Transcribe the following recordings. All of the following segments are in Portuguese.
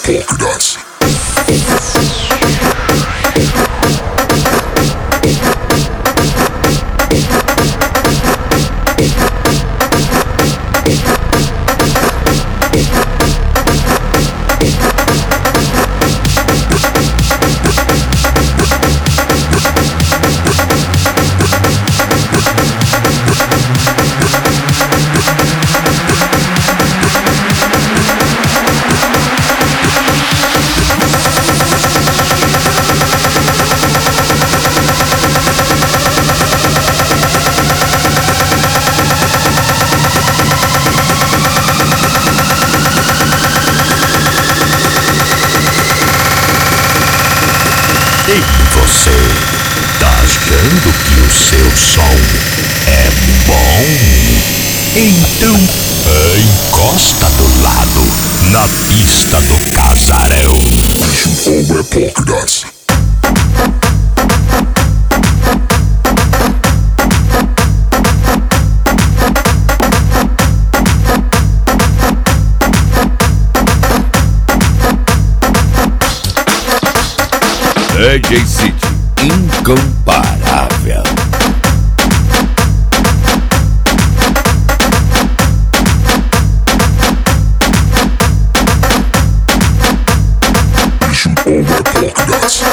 polka dots. Você tá achando que o seu som é bom? Então encosta do lado na pista do casarão. Over polka dots. DJ City, incomparável. Over polka dots.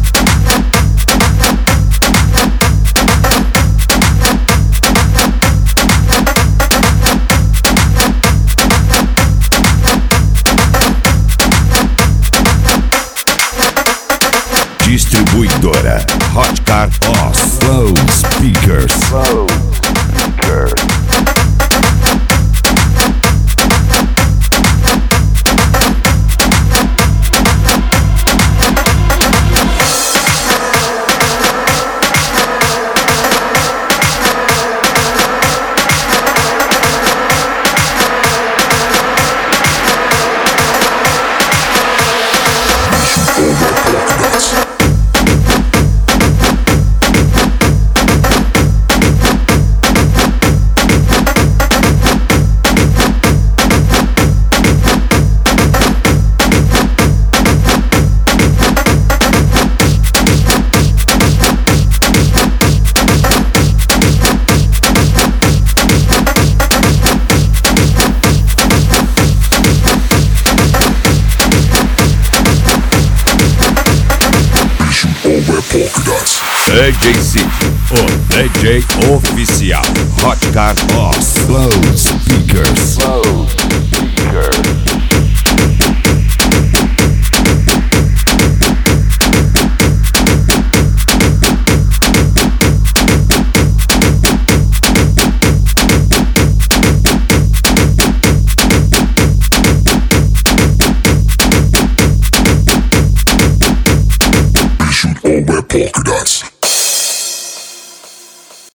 Distribuidora Hot Car Boss Flow Speakers. Polka dots. DJ City, o DJ oficial. Hot Car Boss Flow Speakers. Over polka dots.